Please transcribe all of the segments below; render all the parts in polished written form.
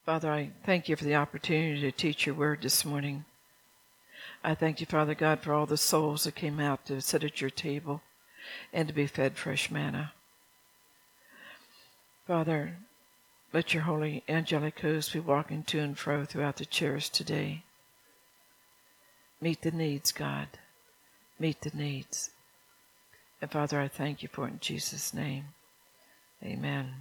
Father, I thank you for the opportunity to teach your word this morning. I thank you, Father God, for all the souls that came out to sit at your table and to be fed fresh manna. Father, let your holy angelic host be walking to and fro throughout the chairs today. Meet the needs, God. Meet the needs. And Father, I thank you for it in Jesus' name. Amen.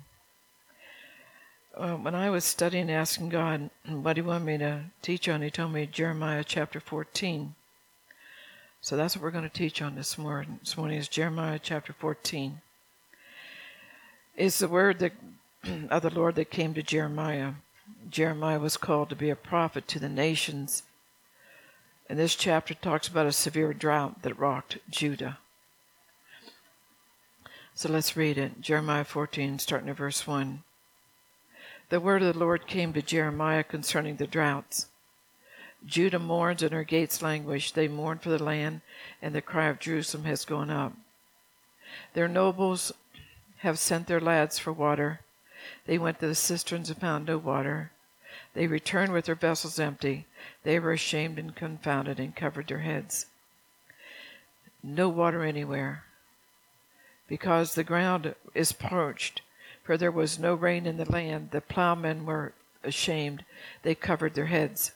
When I was studying, asking God what he wanted me to teach on, he told me Jeremiah chapter 14. So that's what we're going to teach on this morning. This morning is Jeremiah chapter 14. It's the word that, of the Lord that came to Jeremiah. Jeremiah was called to be a prophet to the nations. And this chapter talks about a severe drought that rocked Judah. So let's read it. Jeremiah 14, starting at verse 1. The word of the Lord came to Jeremiah concerning the droughts. Judah mourns and her gates languish. They mourn for the land, and the cry of Jerusalem has gone up. Their nobles have sent their lads for water. They went to the cisterns and found no water. They returned with their vessels empty. They were ashamed and confounded and covered their heads. No water anywhere, because the ground is parched. For there was no rain in the land. The plowmen were ashamed. They covered their heads.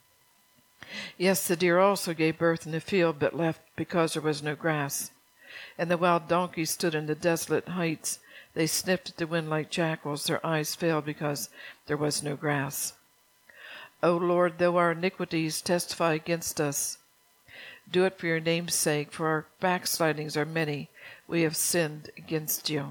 Yes, the deer also gave birth in the field, but left because there was no grass. And the wild donkeys stood in the desolate heights. They sniffed at the wind like jackals. Their eyes failed because there was no grass. O Lord, though our iniquities testify against us, do it for your name's sake, for our backslidings are many. We have sinned against you.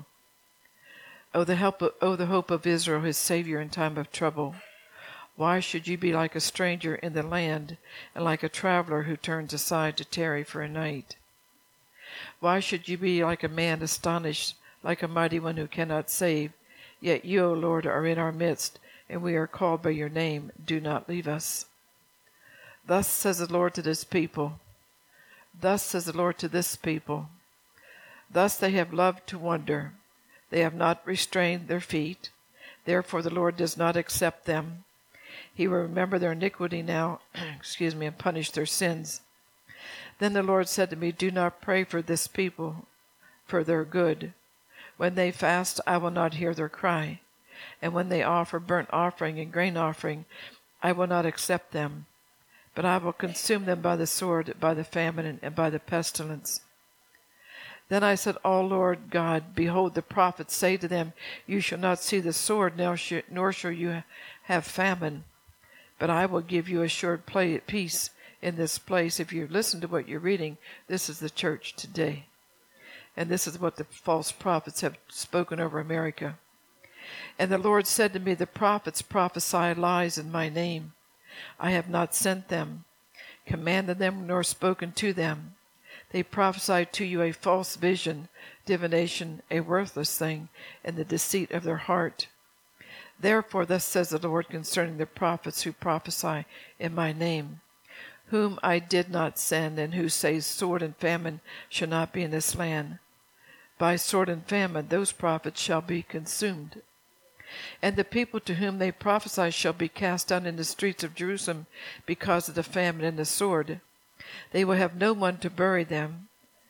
O the hope of Israel, his Savior in time of trouble. Why should you be like a stranger in the land, and like a traveler who turns aside to tarry for a night? Why should you be like a man astonished, like a mighty one who cannot save? Yet you, O Lord, are in our midst, and we are called by your name. Do not leave us. Thus says the Lord to this people. Thus says the Lord to this people. Thus they have loved to wander. They have not restrained their feet. Therefore the Lord does not accept them. He will remember their iniquity now, and punish their sins. Then the Lord said to me, do not pray for this people, for their good. When they fast, I will not hear their cry. And when they offer burnt offering and grain offering, I will not accept them. But I will consume them by the sword, by the famine, and by the pestilence. Then I said, O Lord God, behold, the prophets say to them, you shall not see the sword, nor shall you have famine. But I will give you assured peace in this place. If you listen to what you're reading, this is the church today. And this is what the false prophets have spoken over America. And the Lord said to me, the prophets prophesy lies in my name. I have not sent them, commanded them, nor spoken to them. They prophesy to you a false vision, divination, a worthless thing, and the deceit of their heart. Therefore thus says the Lord concerning the prophets who prophesy in my name, whom I did not send, and who say sword and famine shall not be in this land. By sword and famine those prophets shall be consumed. And the people to whom they prophesy shall be cast down in the streets of Jerusalem because of the famine and the sword. They will have no one to bury them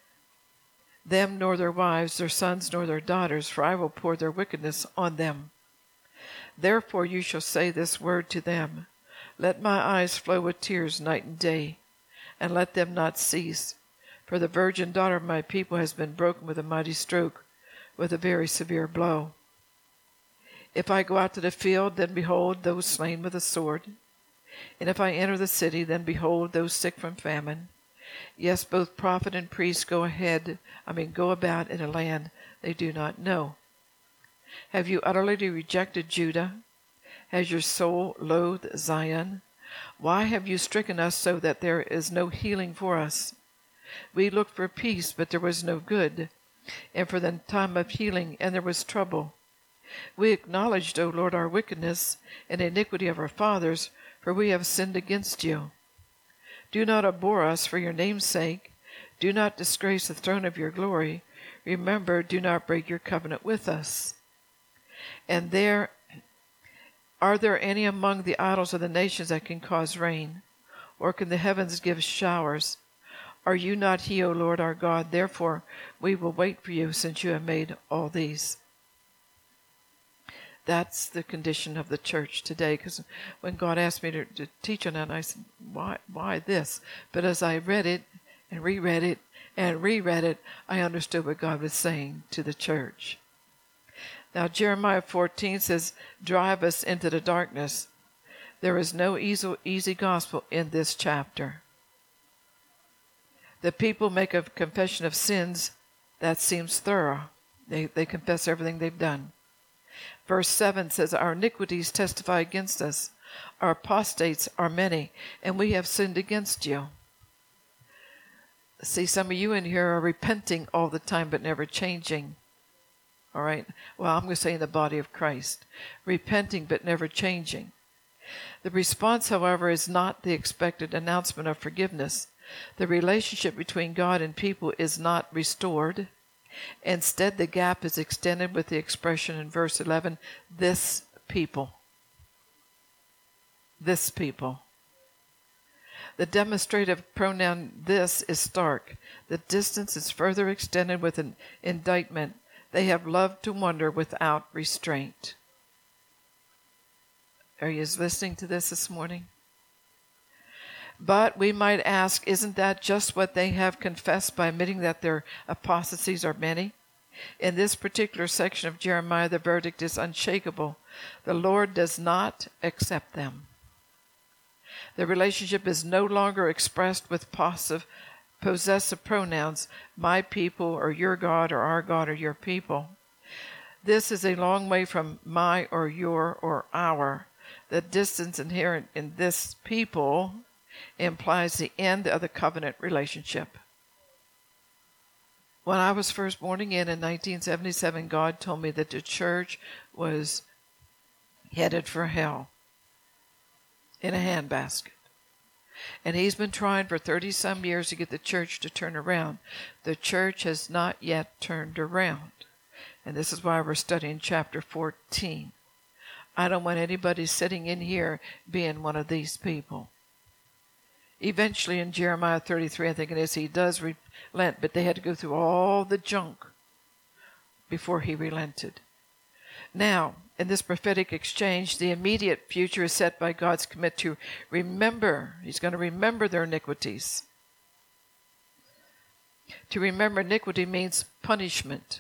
nor their wives, their sons, nor their daughters, for I will pour their wickedness on them. Therefore you shall say this word to them, let my eyes flow with tears night and day, and let them not cease. For the virgin daughter of my people has been broken with a mighty stroke, with a very severe blow. If I go out to the field, then behold those slain with the sword. And if I enter the city, then behold those sick from famine. Yes, both prophet and priest go about in a land they do not know. Have you utterly rejected Judah? Has your soul loathed Zion? Why have you stricken us so that there is no healing for us? We looked for peace, but there was no good, and for the time of healing, and there was trouble. We acknowledged, O Lord, our wickedness and iniquity of our fathers, for we have sinned against you. Do not abhor us for your name's sake. Do not disgrace the throne of your glory. Remember, do not break your covenant with us. And there Are there any among the idols of the nations that can cause rain? Or can the heavens give showers? Are you not he, O Lord our God? Therefore we will wait for you, since you have made all these. That's the condition of the church today, because when God asked me to teach on that, I said, why this? But as I read it and reread it and reread it, I understood what God was saying to the church. Now Jeremiah 14 says, drive us into the darkness. There is no easy gospel in this chapter. The people make a confession of sins that seems thorough. They confess everything they've done. Verse 7 says, our iniquities testify against us. Our apostates are many, and we have sinned against you. See, some of you in here are repenting all the time, but never changing. All right? Well, I'm going to say in the body of Christ. Repenting, but never changing. The response, however, is not the expected announcement of forgiveness. The relationship between God and people is not restored. Instead, the gap is extended with the expression in verse 11, this people. This people. The demonstrative pronoun this is stark. The distance is further extended with an indictment. They have loved to wander without restraint. Are you listening to this morning? But we might ask, isn't that just what they have confessed by admitting that their apostasies are many? In this particular section of Jeremiah, the verdict is unshakable. The Lord does not accept them. The relationship is no longer expressed with possessive pronouns, my people or your God or our God or your people. This is a long way from my or your or our. The distance inherent in this people implies the end of the covenant relationship. When I was first born again in 1977, God told me that the church was headed for hell in a handbasket. And he's been trying for 30-some years to get the church to turn around. The church has not yet turned around. And this is why we're studying chapter 14. I don't want anybody sitting in here being one of these people. Eventually in Jeremiah 33, I think it is, he does relent, but they had to go through all the junk before he relented. Now, in this prophetic exchange, the immediate future is set by God's commit to remember. He's going to remember their iniquities. To remember iniquity means punishment.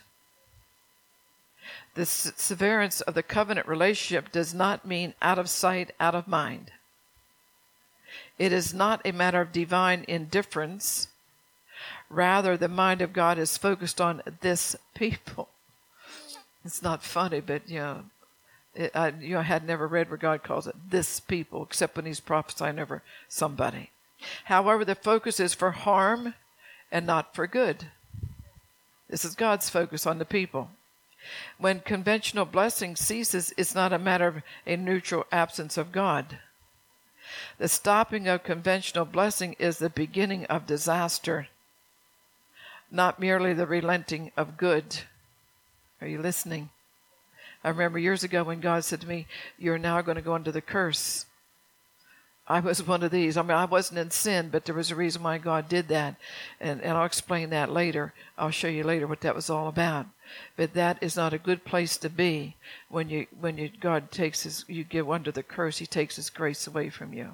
The severance of the covenant relationship does not mean out of sight, out of mind. It is not a matter of divine indifference. Rather, the mind of God is focused on this people. It's not funny, but I had never read where God calls it this people, except when he's prophesying over somebody. However, the focus is for harm and not for good. This is God's focus on the people. When conventional blessing ceases, it's not a matter of a neutral absence of God. The stopping of conventional blessing is the beginning of disaster, not merely the relenting of good. Are you listening? I remember years ago when God said to me, you're now going to go under the curse. I was one of these. I mean, I wasn't in sin, but there was a reason why God did that. And I'll explain that later. I'll show you later what that was all about. But that is not a good place to be when God takes you give under the curse. He takes his grace away from you.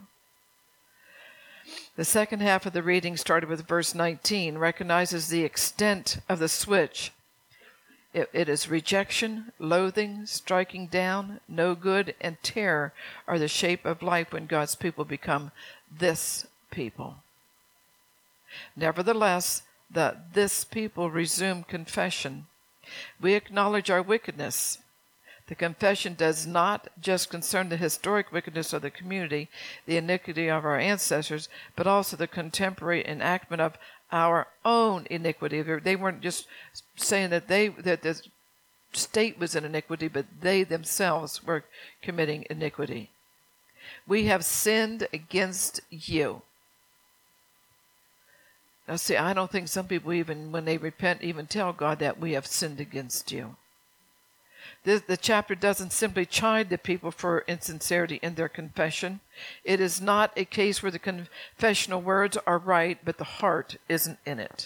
The second half of the reading, started with verse 19, recognizes the extent of the switch. It is rejection, loathing, striking down, no good, and terror are the shape of life when God's people become this people. Nevertheless, this people resume confession. We acknowledge our wickedness. The confession does not just concern the historic wickedness of the community, the iniquity of our ancestors, but also the contemporary enactment of our own iniquity. They weren't just saying that the state was in iniquity, but they themselves were committing iniquity. We have sinned against you. Now see, I don't think some people, even when they repent, even tell God that we have sinned against you. The chapter doesn't simply chide the people for insincerity in their confession. It is not a case where the confessional words are right, but the heart isn't in it.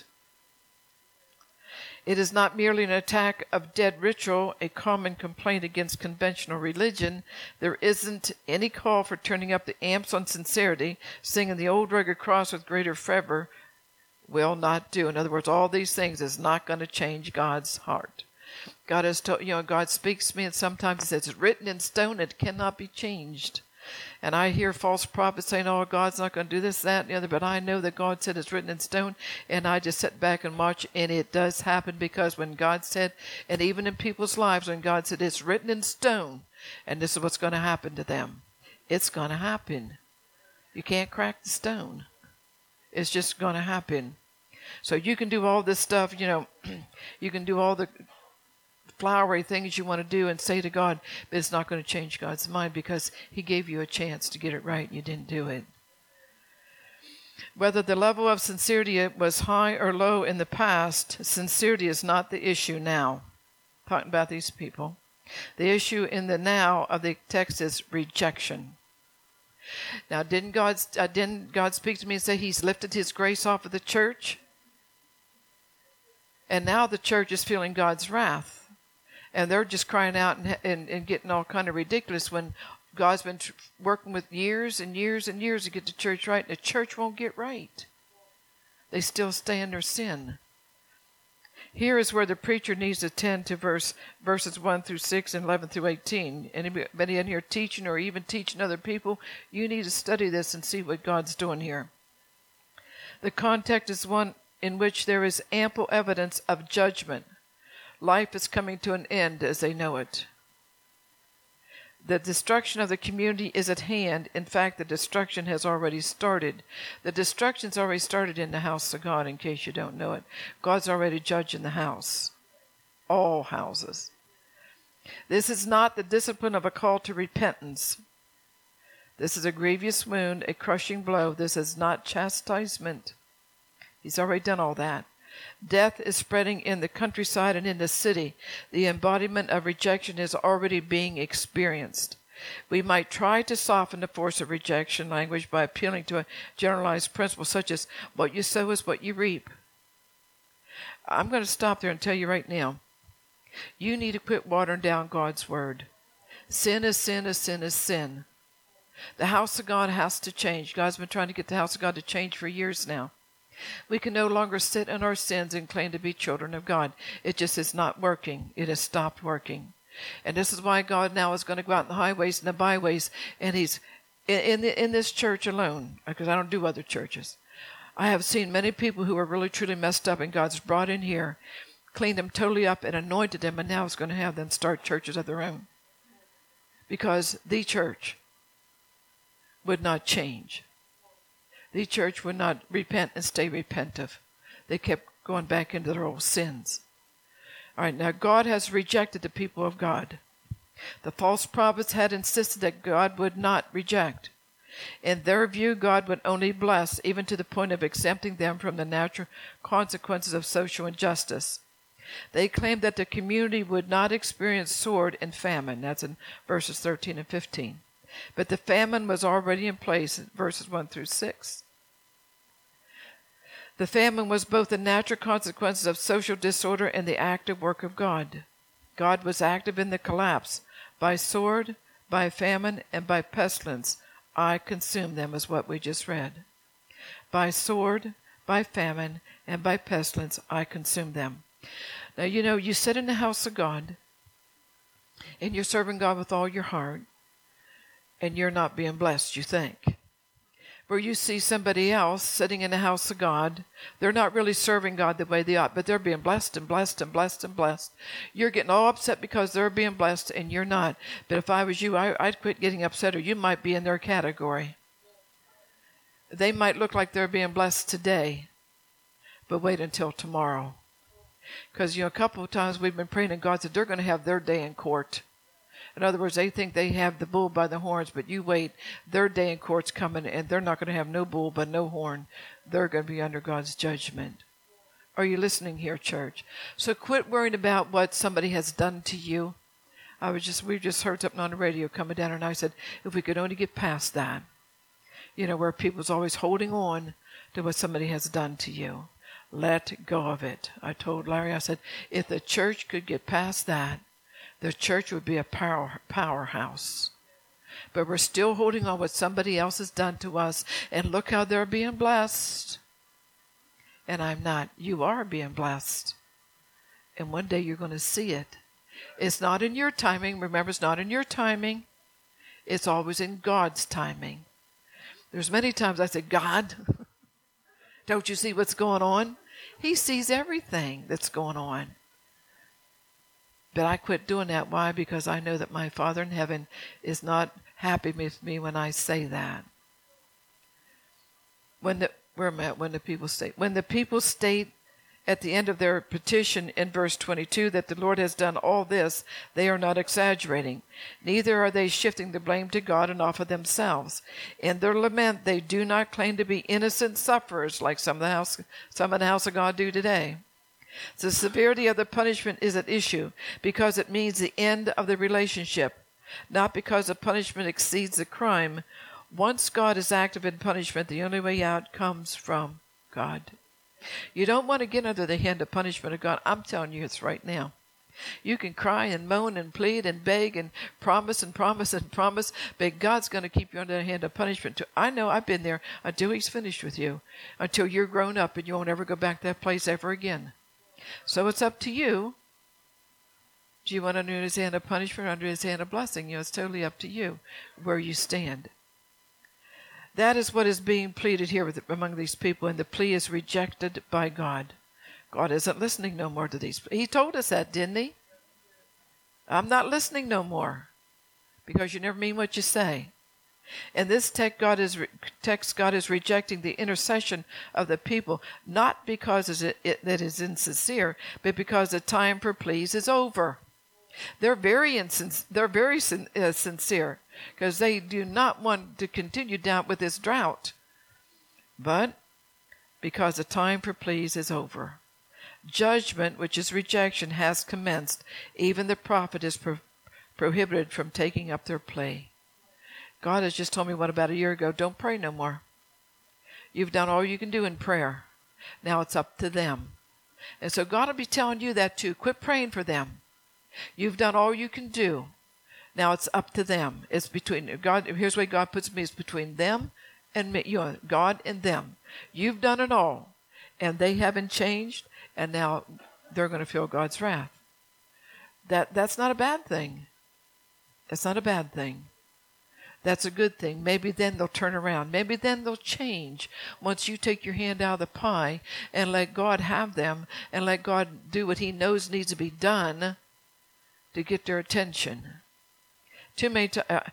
It is not merely an attack of dead ritual, a common complaint against conventional religion. There isn't any call for turning up the amps on sincerity, singing the old rugged cross with greater fervor. Will not do. In other words, all these things is not going to change God's heart. God has told, God speaks to me, and sometimes He says, it's written in stone, it cannot be changed. And I hear false prophets saying, oh, God's not going to do this, that, and the other, but I know that God said it's written in stone, and I just sit back and watch, and it does happen, because when God said, and even in people's lives, when God said it's written in stone, and this is what's going to happen to them, it's going to happen. You can't crack the stone. It's just going to happen. So you can do all this stuff, you can do all the flowery things you want to do and say to God, but it's not going to change God's mind, because He gave you a chance to get it right and you didn't do it. Whether the level of sincerity was high or low in the past, sincerity is not the issue now. Talking about these people. The issue in the now of the text is rejection. Now, didn't God speak to me and say He's lifted His grace off of the church? And now the church is feeling God's wrath. And they're just crying out and getting all kind of ridiculous when God's been working with years and years and years to get the church right. And the church won't get right. They still stay in their sin. Here is where the preacher needs to tend to verses 1 through 6 and 11 through 18. Anybody in here teaching or even teaching other people, you need to study this and see what God's doing here. The context is one in which there is ample evidence of judgment. Life is coming to an end as they know it. The destruction of the community is at hand. In fact, the destruction has already started. The destruction's already started in the house of God, in case you don't know it. God's already judging the house. All houses. This is not the discipline of a call to repentance. This is a grievous wound, a crushing blow. This is not chastisement. He's already done all that. Death is spreading in the countryside and in the city. The embodiment of rejection is already being experienced. We might try to soften the force of rejection language by appealing to a generalized principle such as, what you sow is what you reap. I'm going to stop there and tell you right now, you need to quit watering down God's word. Sin is sin is sin is sin. The house of God has to change. God's been trying to get the house of God to change for years now. We can no longer sit in our sins and claim to be children of God. It just is not working. It has stopped working. And this is why God now is going to go out in the highways and the byways, and He's in this church alone, because I don't do other churches. I have seen many people who are really truly messed up, and God's brought in here, cleaned them totally up and anointed them, and now is going to have them start churches of their own. Because the church would not change. The church would not repent and stay repentive. They kept going back into their old sins. All right, now God has rejected the people of God. The false prophets had insisted that God would not reject. In their view, God would only bless, even to the point of exempting them from the natural consequences of social injustice. They claimed that the community would not experience sword and famine. That's in verses 13 and 15. But the famine was already in place in verses 1 through 6. The famine was both the natural consequences of social disorder and the active work of God. God was active in the collapse. By sword, by famine, and by pestilence, I consume them, is what we just read. By sword, by famine, and by pestilence, I consume them. Now, you sit in the house of God, and you're serving God with all your heart, and you're not being blessed, you think. Where you see somebody else sitting in the house of God, they're not really serving God the way they ought, but they're being blessed and blessed and blessed and blessed. You're getting all upset because they're being blessed and you're not. But if I was you, I'd quit getting upset, or you might be in their category. They might look like they're being blessed today, but wait until tomorrow. Because, a couple of times we've been praying and God said they're going to have their day in court. In other words, they think they have the bull by the horns, but you wait, their day in court's coming, and they're not going to have no bull but no horn. They're going to be under God's judgment. Are you listening here, church? So quit worrying about what somebody has done to you. We just heard something on the radio coming down, and I said, if we could only get past that, where people's always holding on to what somebody has done to you. Let go of it. I told Larry, I said, if the church could get past that, the church would be a powerhouse. But we're still holding on what somebody else has done to us, and look how they're being blessed. And I'm not. You are being blessed. And one day you're going to see it. It's not in your timing. Remember, it's not in your timing. It's always in God's timing. There's many times I said, God, don't you see what's going on? He sees everything that's going on. But I quit doing that. Why? Because I know that my Father in heaven is not happy with me when I say that. When the people state at the end of their petition in verse 22 that the Lord has done all this, they are not exaggerating. Neither are they shifting the blame to God and off of themselves. In their lament, they do not claim to be innocent sufferers like some in the house of God do today. The severity of the punishment is at issue because it means the end of the relationship, not because the punishment exceeds the crime. Once God is active in punishment, the only way out comes from God. You don't want to get under the hand of punishment of God. I'm telling you this right now. You can cry and moan and plead and beg and promise and promise and promise, but God's going to keep you under the hand of punishment. I know, I've been there, until He's finished with you, until you're grown up and you won't ever go back to that place ever again. So it's up to you. Do you want under His hand of punishment or under His hand of blessing? It's totally up to you where you stand. That is what is being pleaded here among these people, and the plea is rejected by God. God isn't listening no more to these. He told us that, didn't He? I'm not listening no more, because you never mean what you say. In this text, God is rejecting the intercession of the people, not because that is insincere, but because the time for pleas is over. They're very sincere, because they do not want to continue down with this drought. But because the time for pleas is over. Judgment, which is rejection, has commenced. Even the prophet is prohibited from taking up their plea. God has just told me about a year ago, don't pray no more. You've done all you can do in prayer. Now it's up to them. And so God will be telling you that too. Quit praying for them. You've done all you can do. Now it's up to them. It's between God. Here's where God puts me. It's between them and me. God and them. You've done it all. And they haven't changed. And now they're going to feel God's wrath. That's not a bad thing. That's not a bad thing. That's a good thing. Maybe then they'll turn around. Maybe then they'll change once you take your hand out of the pie and let God have them and let God do what He knows needs to be done to get their attention. Too many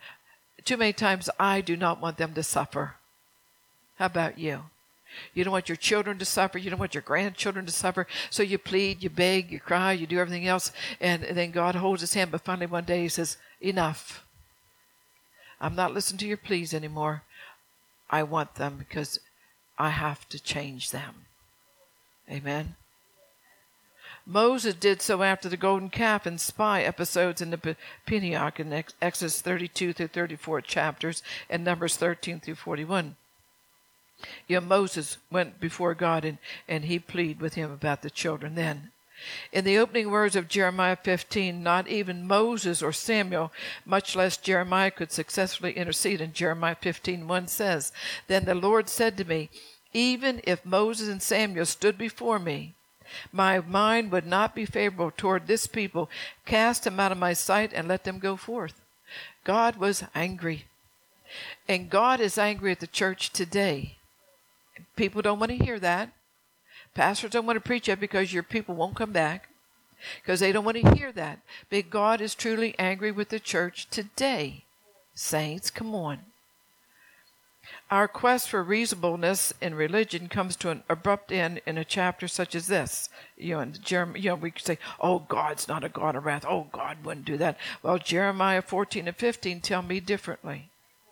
times I do not want them to suffer. How about you? You don't want your children to suffer. You don't want your grandchildren to suffer. So you plead, you beg, you cry, you do everything else. And then God holds His hand. But finally one day He says, enough. I'm not listening to your pleas anymore. I want them because I have to change them. Amen. Moses did so after the golden calf and spy episodes in the Peniach in Exodus 32 through 34 chapters and Numbers 13 through 41. Moses went before God and he pleaded with Him about the children then. In the opening words of Jeremiah 15, not even Moses or Samuel, much less Jeremiah, could successfully intercede. And Jeremiah 15:1 says, then the Lord said to me, even if Moses and Samuel stood before me, my mind would not be favorable toward this people. Cast them out of my sight and let them go forth. God was angry. And God is angry at the church today. People don't want to hear that. Pastors don't want to preach it because your people won't come back. Because they don't want to hear that. But God is truly angry with the church today. Saints, come on. Our quest for reasonableness in religion comes to an abrupt end in a chapter such as this. We could say, oh, God's not a God of wrath. Oh, God wouldn't do that. Well, Jeremiah 14 and 15 tell me differently.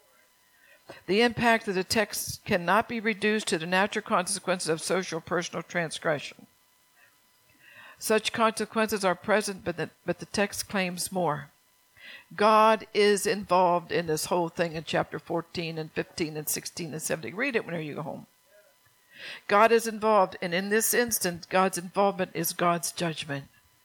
The impact of the text cannot be reduced to the natural consequences of social personal transgression. Such consequences are present, but the text claims more. God is involved in this whole thing in chapter 14 and 15 and 16 and 17. Read it whenever you go home. God is involved, and in this instant, God's involvement is God's judgment.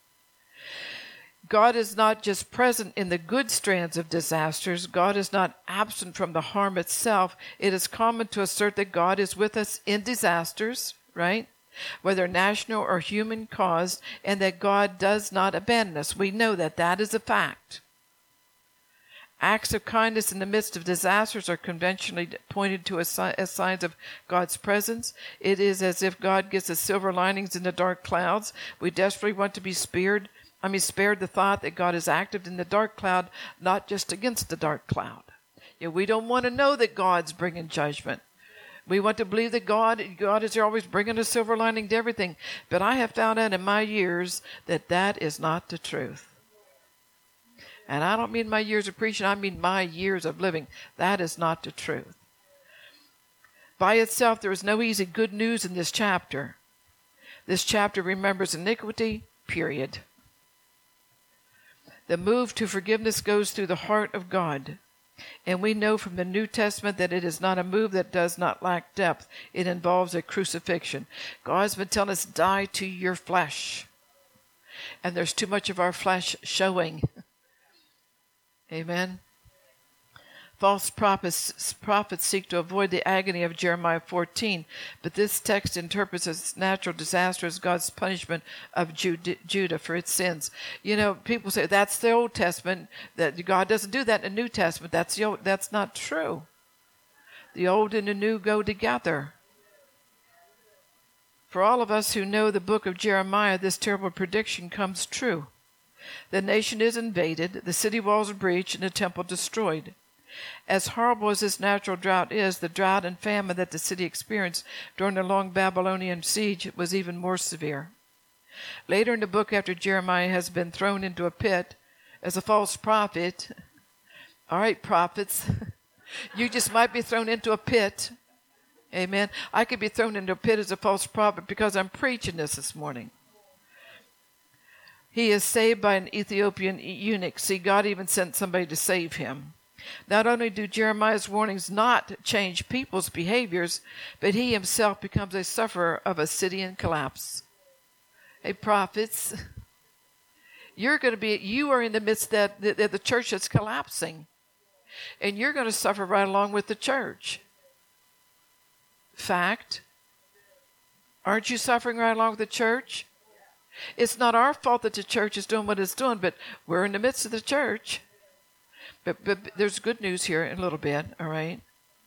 God is not just present in the good strands of disasters. God is not absent from the harm itself. It is common to assert that God is with us in disasters, right? Whether national or human caused, and that God does not abandon us. We know that. That is a fact. Acts of kindness in the midst of disasters are conventionally pointed to as signs of God's presence. It is as if God gives us silver linings in the dark clouds. We desperately want to be spared the thought that God is active in the dark cloud, not just against the dark cloud. We don't want to know that God's bringing judgment. We want to believe that God is always bringing a silver lining to everything. But I have found out in my years that that is not the truth. And I don't mean my years of preaching, I mean my years of living. That is not the truth. By itself, there is no easy good news in this chapter. This chapter remembers iniquity, period. The move to forgiveness goes through the heart of God. And we know from the New Testament that it is not a move that does not lack depth. It involves a crucifixion. God's been telling us, die to your flesh. And there's too much of our flesh showing. Amen. False prophets seek to avoid the agony of Jeremiah 14, but this text interprets as natural disaster as God's punishment of Judah for its sins. People say that's the Old Testament, that God doesn't do that in the New Testament. That's not true. The old and the new go together. For all of us who know the book of Jeremiah, this terrible prediction comes true. The nation is invaded, the city walls are breached, and the temple destroyed. As horrible as this natural drought is, the drought and famine that the city experienced during the long Babylonian siege was even more severe. Later in the book, after Jeremiah has been thrown into a pit as a false prophet, all right, prophets, you just might be thrown into a pit. Amen. I could be thrown into a pit as a false prophet because I'm preaching this morning. He is saved by an Ethiopian eunuch. See, God even sent somebody to save him. Not only do Jeremiah's warnings not change people's behaviors, but he himself becomes a sufferer of a city in collapse. Hey, prophets, you are in the midst that the church is collapsing, and you're going to suffer right along with the church. Fact. Aren't you suffering right along with the church? It's not our fault that the church is doing what it's doing, but we're in the midst of the church. But there's good news here in a little bit, all right?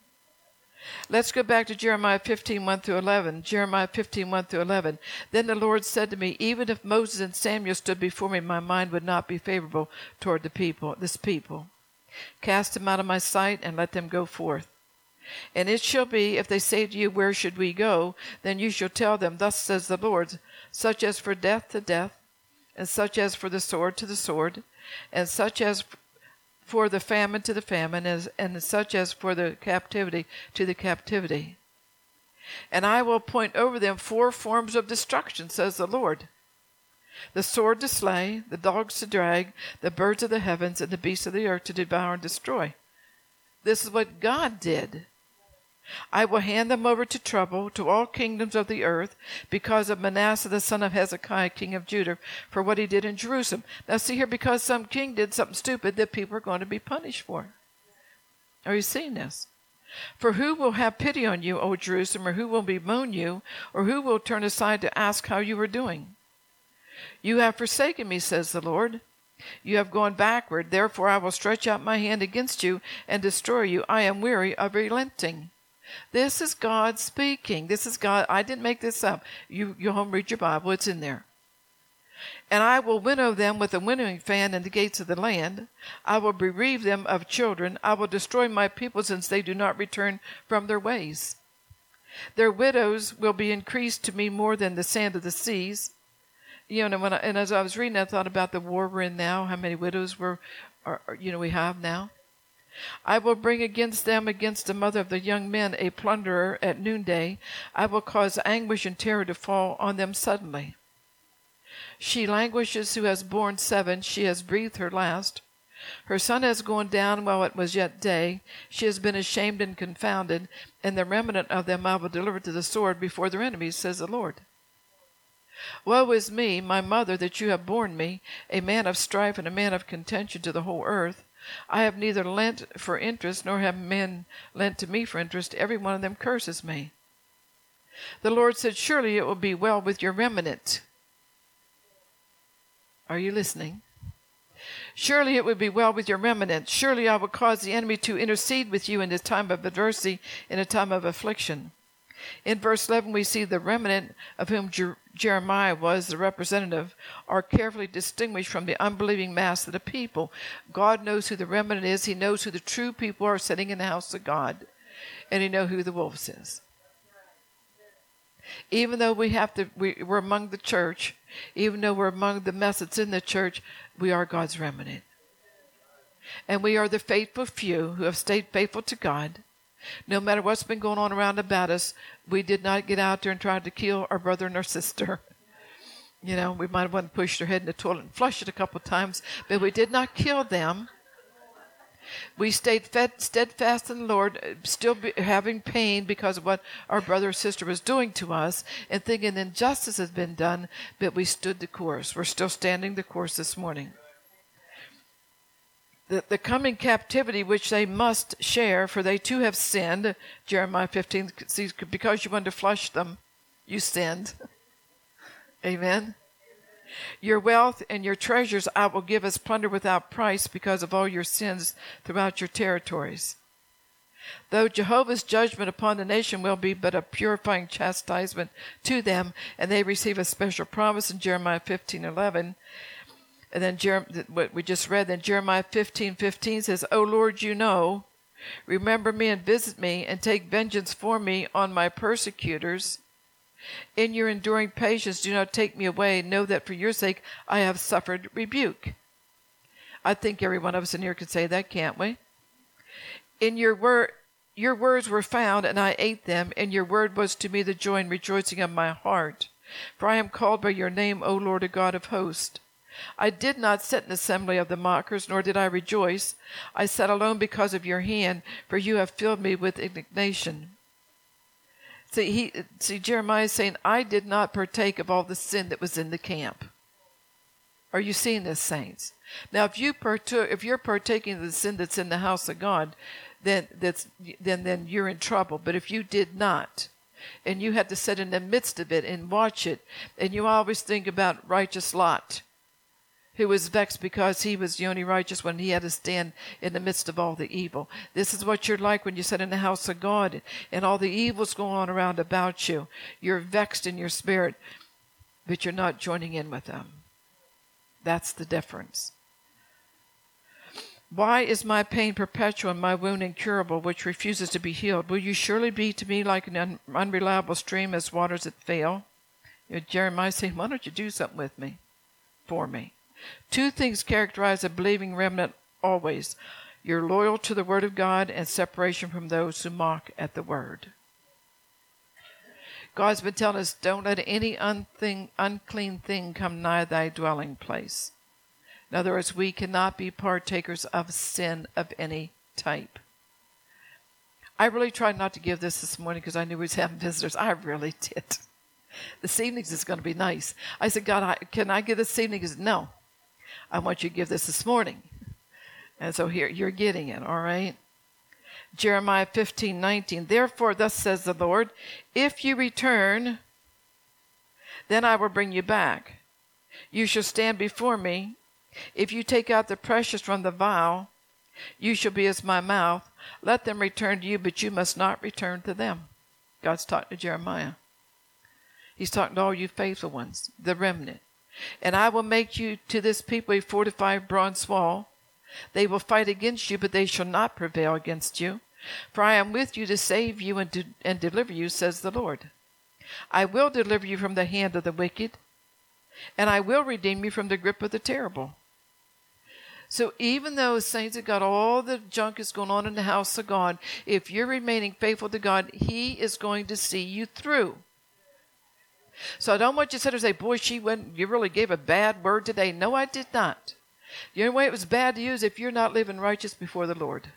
Let's go back to Jeremiah 15, 1 through 11. Jeremiah 15, 1 through 11. Then the Lord said to me, even if Moses and Samuel stood before me, my mind would not be favorable toward this people. Cast them out of my sight and let them go forth. And it shall be, if they say to you, where should we go? Then you shall tell them, thus says the Lord, such as for death to death, and such as for the sword to the sword, and such as for the famine to the famine, and such as for the captivity to the captivity. And I will appoint over them 4 forms of destruction, says the Lord. The sword to slay, the dogs to drag, the birds of the heavens, and the beasts of the earth to devour and destroy. This is what God did. I will hand them over to trouble, to all kingdoms of the earth, because of Manasseh the son of Hezekiah, king of Judah, for what he did in Jerusalem. Now see here, because some king did something stupid that people are going to be punished for. Are you seeing this? For who will have pity on you, O Jerusalem, or who will bemoan you, or who will turn aside to ask how you are doing? You have forsaken me, says the Lord. You have gone backward. Therefore I will stretch out my hand against you and destroy you. I am weary of relenting. This is God speaking. This is God. I didn't make this up. You home read your Bible. It's in there. And I will winnow them with a winnowing fan in the gates of the land. I will bereave them of children. I will destroy my people since they do not return from their ways. Their widows will be increased to me more than the sand of the seas. And as I was reading, I thought about the war we're in now, how many widows we have now. I will bring against the mother of the young men, a plunderer at noonday. I will cause anguish and terror to fall on them suddenly. She languishes who has borne 7. She has breathed her last. Her sun has gone down while it was yet day. She has been ashamed and confounded, and the remnant of them I will deliver to the sword before their enemies, says the Lord. Woe is me, my mother, that you have borne me, a man of strife and a man of contention to the whole earth. I have neither lent for interest, nor have men lent to me for interest. Every one of them curses me. The Lord said, surely it will be well with your remnant. Are you listening? Surely it would be well with your remnant. Surely I will cause the enemy to intercede with you in a time of adversity, in a time of affliction. In verse 11, we see the remnant of whom Jeremiah was the representative are carefully distinguished from the unbelieving mass of the people. God knows who the remnant is. He knows who the true people are sitting in the house of God. And he knows who the wolves is. Even though we're among the church, even though we're among the mess that's in the church, we are God's remnant. And we are the faithful few who have stayed faithful to God. No matter what's been going on around about us, we did not get out there and try to kill our brother and our sister. You know, we might have wanted to push their head in the toilet and flush it a couple of times, but we did not kill them. We stayed steadfast in the Lord, still having pain because of what our brother or sister was doing to us, and thinking injustice has been done, but we stood the course. We're still standing the course this morning. The coming captivity which they must share, for they too have sinned. Jeremiah 15, see, because you wanted to flush them, you sinned. Amen. Your wealth and your treasures I will give as plunder without price because of all your sins throughout your territories. Though Jehovah's judgment upon the nation will be but a purifying chastisement to them, and they receive a special promise in Jeremiah 15:11. And then what we just read, then Jeremiah 15:15 says, O Lord, you know, remember me and visit me, and take vengeance for me on my persecutors. In your enduring patience, do not take me away. Know that for your sake I have suffered rebuke. I think every one of us in here could say that, can't we? In your words were found, and I ate them, and your word was to me the joy and rejoicing of my heart. For I am called by your name, O Lord, a God of hosts. I did not sit in the assembly of the mockers, nor did I rejoice. I sat alone because of your hand, for you have filled me with indignation. See, Jeremiah is saying, I did not partake of all the sin that was in the camp. Are you seeing this, saints? Now, if you're partaking of the sin that's in the house of God, then you're in trouble. But if you did not, and you had to sit in the midst of it and watch it, and you always think about righteous Lot, who was vexed because he was the only righteous one. He had to stand in the midst of all the evil. This is what you're like when you sit in the house of God and all the evil's going on around about you. You're vexed in your spirit, but you're not joining in with them. That's the difference. Why is my pain perpetual and my wound incurable, which refuses to be healed? Will you surely be to me like an unreliable stream as waters that fail? Jeremiah saying, why don't you do something with me, for me? Two things characterize a believing remnant always. You're loyal to the word of God and separation from those who mock at the word. God's been telling us, don't let any unclean thing come nigh thy dwelling place. In other words, we cannot be partakers of sin of any type. I really tried not to give this morning because I knew we was having visitors. I really did. This evening is going to be nice. I said, God, can I give this evening? He said, no. I want you to give this morning. And so here, you're getting it, all right? Jeremiah 15:19. Therefore, thus says the Lord, if you return, then I will bring you back. You shall stand before me. If you take out the precious from the vial, you shall be as my mouth. Let them return to you, but you must not return to them. God's talking to Jeremiah. He's talking to all you faithful ones, the remnant. And I will make you to this people a fortified bronze wall. They will fight against you, but they shall not prevail against you. For I am with you to save you and deliver you, says the Lord. I will deliver you from the hand of the wicked, and I will redeem you from the grip of the terrible. So even though saints have got all the junk is going on in the house of God, if you're remaining faithful to God, He is going to see you through. So I don't want you to sit there and say, boy, you really gave a bad word today. No, I did not. The only way it was bad to you is if you're not living righteous before the Lord.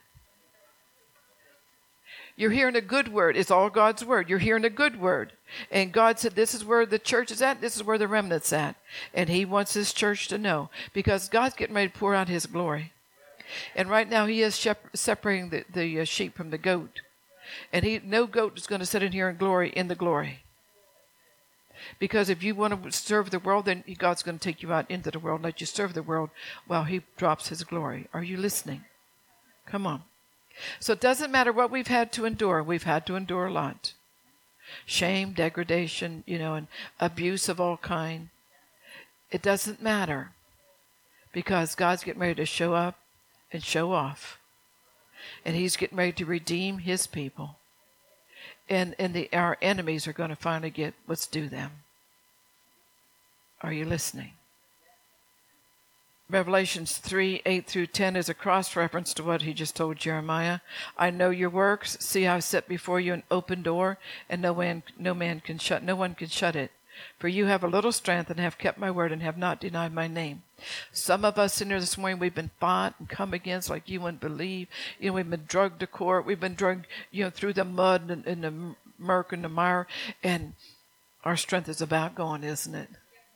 You're hearing a good word. It's all God's word. You're hearing a good word. And God said, this is where the church is at. This is where the remnant's at. And he wants his church to know, because God's getting ready to pour out his glory. And right now he is separating the sheep from the goat. And no goat is going to sit in here and glory in the glory. Because if you want to serve the world, then God's going to take you out into the world and let you serve the world while he drops his glory. Are you listening? Come on. So it doesn't matter what we've had to endure. We've had to endure a lot. Shame, degradation, and abuse of all kind. It doesn't matter, because God's getting ready to show up and show off. And he's getting ready to redeem his people. And our enemies are going to finally get what's due them. Are you listening? Revelations 3:8-10 is a cross-reference to what he just told Jeremiah. I know your works. See, I've set before you an open door, and no one can shut it. For you have a little strength and have kept my word and have not denied my name. Some of us in here this morning, we've been fought and come against like you wouldn't believe. We've been drugged to court. We've been drugged, through the mud and the murk and the mire. And our strength is about gone, isn't it?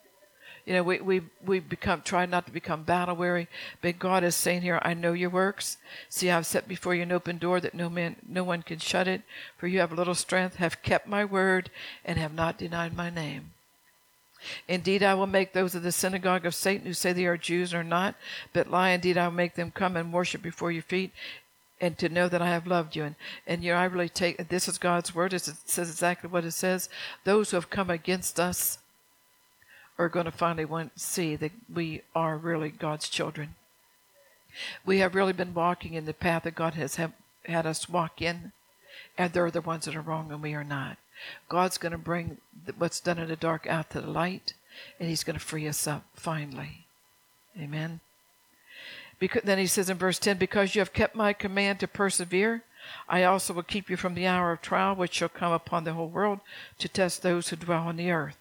We try not to become battle weary, but God is saying here, I know your works. See, I've set before you an open door that no one can shut it. For you have a little strength, have kept my word, and have not denied my name. Indeed, I will make those of the synagogue of Satan who say they are Jews and are not, but lie. Indeed, I will make them come and worship before your feet, and to know that I have loved you. And I really take, this is God's word. It says exactly what it says. Those who have come against us are going to finally see that we are really God's children. We have really been walking in the path that God has had us walk in, and they're the ones that are wrong and we are not. God's going to bring what's done in the dark out to the light, and he's going to free us up finally. Amen. Then he says in verse 10, because you have kept my command to persevere, I also will keep you from the hour of trial which shall come upon the whole world to test those who dwell on the earth.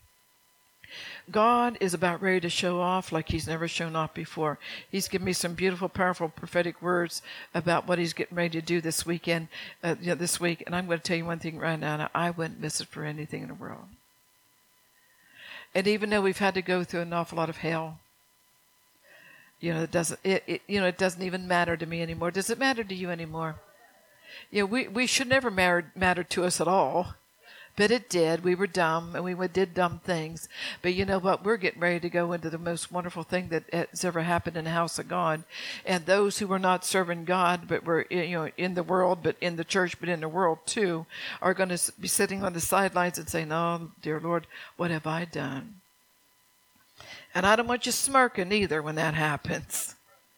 God is about ready to show off like he's never shown off before. He's given me some beautiful, powerful prophetic words about what he's getting ready to do this weekend, this week. And I'm going to tell you one thing right now. I wouldn't miss it for anything in the world. And even though we've had to go through an awful lot of hell, it doesn't even matter to me anymore. Does it matter to you anymore? We should never matter to us at all. But it did. We were dumb, and we did dumb things. But you know what? We're getting ready to go into the most wonderful thing that has ever happened in the house of God. And those who were not serving God, but were in the world, but in the church, but in the world too, are going to be sitting on the sidelines and saying, "Oh, dear Lord, what have I done?" And I don't want you smirking either when that happens.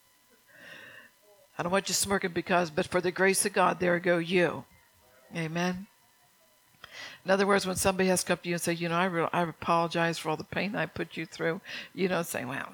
I don't want you smirking but for the grace of God, there go you. Amen. In other words, when somebody has to come up to you and say, I apologize for all the pain I put you through, say, well,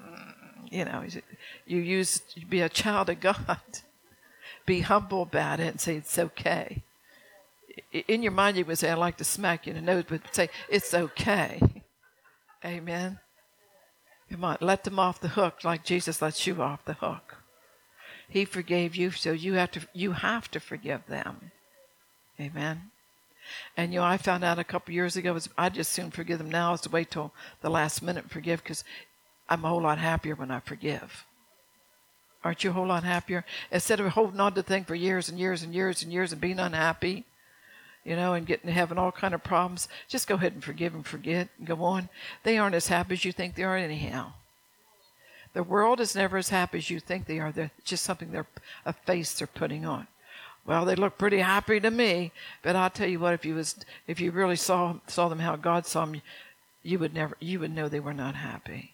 you be a child of God. Be humble about it and say, it's okay. In your mind, you would say, I'd like to smack you in the nose, but say, it's okay. Amen. Come on, let them off the hook like Jesus lets you off the hook. He forgave you, so you have to forgive them. Amen. And I found out a couple years ago, I just soon forgive them now. Is to wait till the last minute and forgive, because I'm a whole lot happier when I forgive. Aren't you a whole lot happier? Instead of holding on to things for years and years and years and years and being unhappy, and having all kind of problems, just go ahead and forgive and forget and go on. They aren't as happy as you think they are anyhow. The world is never as happy as you think they are. They're just something a face they're putting on. Well, they look pretty happy to me, but I'll tell you what, if you really saw them how God saw them, you would know they were not happy.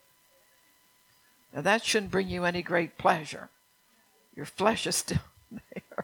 Now that shouldn't bring you any great pleasure. Your flesh is still there.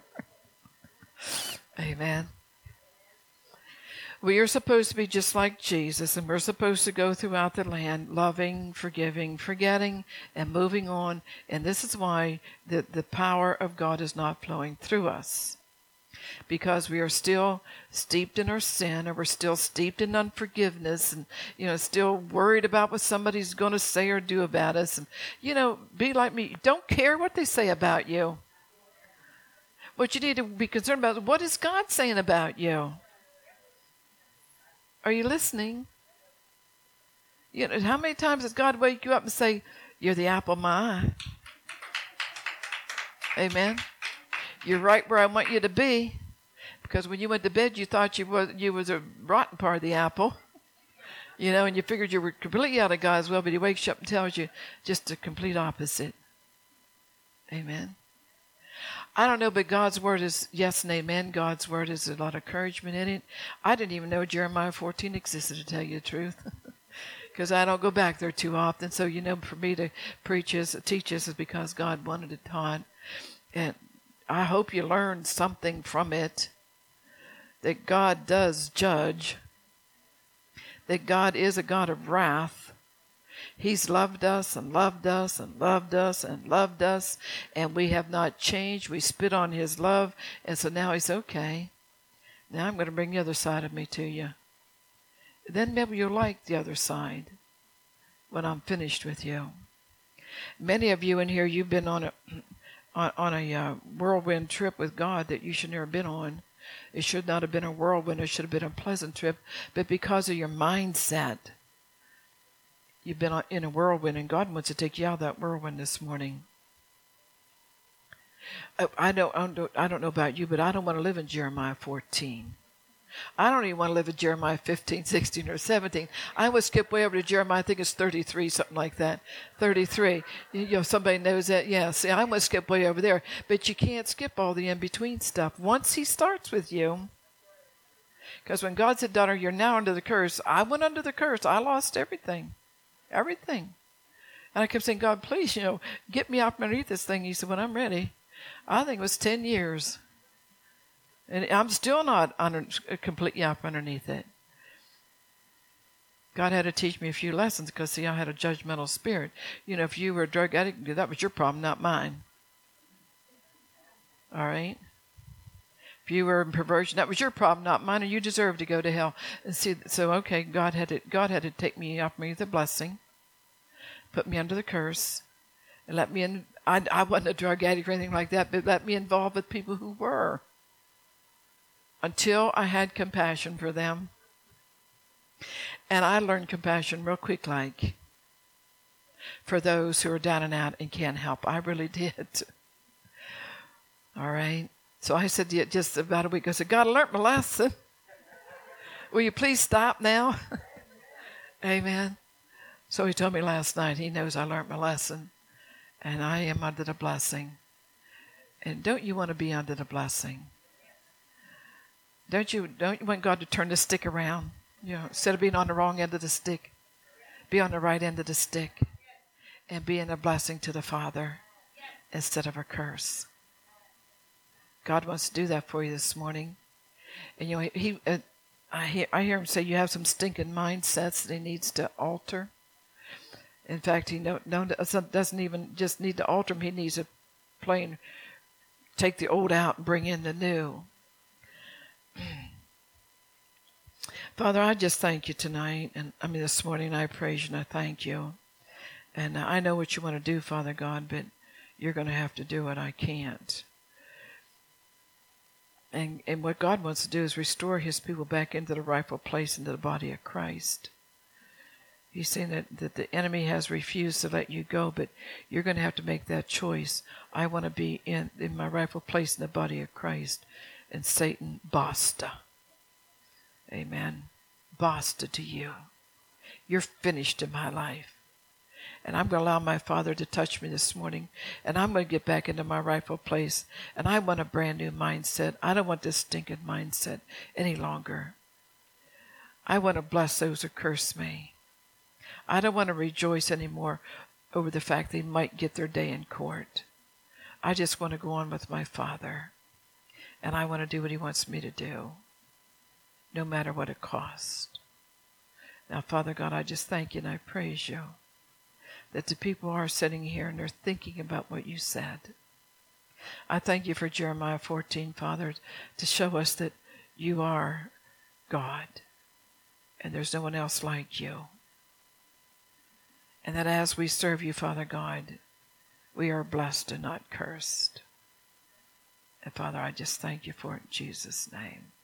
Amen. We are supposed to be just like Jesus, and we're supposed to go throughout the land loving, forgiving, forgetting, and moving on. And this is why the power of God is not flowing through us. because we are still steeped in our sin, or we're still steeped in unforgiveness, and still worried about what somebody's going to say or do about us. And be like me. Don't care what they say about you. What you need to be concerned about is, what is God saying about you? Are you listening? How many times does God wake you up and say, "You're the apple of my eye"? Amen. You're right where I want you to be. Because when you went to bed, you thought you was a rotten part of the apple. And you figured you were completely out of God's will, but He wakes you up and tells you just the complete opposite. Amen. I don't know, but God's word is yes and amen. God's word is a lot of encouragement in it. I didn't even know Jeremiah 14 existed, to tell you the truth. Because I don't go back there too often. So, for me to teach us is because God wanted it taught. And I hope you learned something from it. That God does judge. That God is a God of wrath. He's loved us and loved us and loved us and loved us, and we have not changed. We spit on His love, and so now He's okay. Now I'm going to bring the other side of me to you. Then maybe you'll like the other side when I'm finished with you. Many of you in here, you've been on a whirlwind trip with God that you should never have been on. It should not have been a whirlwind. It should have been a pleasant trip. But because of your mindset, you've been in a whirlwind, and God wants to take you out of that whirlwind this morning. I don't know about you, but I don't want to live in Jeremiah 14. I don't even want to live in Jeremiah 15, 16, or 17. I would skip way over to Jeremiah, I think it's 33, something like that. 33. Somebody knows that. Yeah, see, I would skip way over there. But you can't skip all the in-between stuff. Once He starts with you, because when God said, "Daughter, you're now under the curse," I went under the curse. I lost everything. Everything. And I kept saying, "God, please, get me up underneath this thing." He said, "When I'm ready." I think it was 10 years. And I'm still not completely up underneath it. God had to teach me a few lessons because, see, I had a judgmental spirit. If you were a drug addict, that was your problem, not mine. All right? If you were in perversion, that was your problem, not mine, and you deserve to go to hell. And see, so okay, God had to take me up underneath the blessing, put me under the curse, and let me in. I wasn't a drug addict or anything like that, but let me involved with people who were. Until I had compassion for them. And I learned compassion real quick, like, for those who are down and out and can't help. I really did. All right? So I said, just about a week, I said, "God, I learned my lesson. Will you please stop now?" Amen. So He told me last night, He knows I learned my lesson. And I am under the blessing. And don't you want to be under the blessing? Don't you want God to turn the stick around? Instead of being on the wrong end of the stick, be on the right end of the stick and being a blessing to the Father instead of a curse. God wants to do that for you this morning. And I hear Him say you have some stinking mindsets that He needs to alter. In fact, He doesn't even just need to alter them. He needs to take the old out and bring in the new. Father, I just thank You tonight, and this morning. I praise You and I thank You. And I know what You want to do, Father God, but You're going to have to do it. I can't. And what God wants to do is restore His people back into the rightful place, into the body of Christ. He's saying that the enemy has refused to let you go, but you're going to have to make that choice. I want to be in my rightful place in the body of Christ. And Satan, basta. Amen. Basta to you. You're finished in my life. And I'm going to allow my Father to touch me this morning. And I'm going to get back into my rightful place. And I want a brand new mindset. I don't want this stinking mindset any longer. I want to bless those who curse me. I don't want to rejoice anymore over the fact they might get their day in court. I just want to go on with my Father. And I want to do what He wants me to do, no matter what it costs. Now, Father God, I just thank You and I praise You that the people are sitting here and they're thinking about what You said. I thank you for Jeremiah 14, Father, to show us that you are God and there's no one else like you. And that as we serve you, Father God, we are blessed and not cursed. And Father, I just thank you for it in Jesus' name.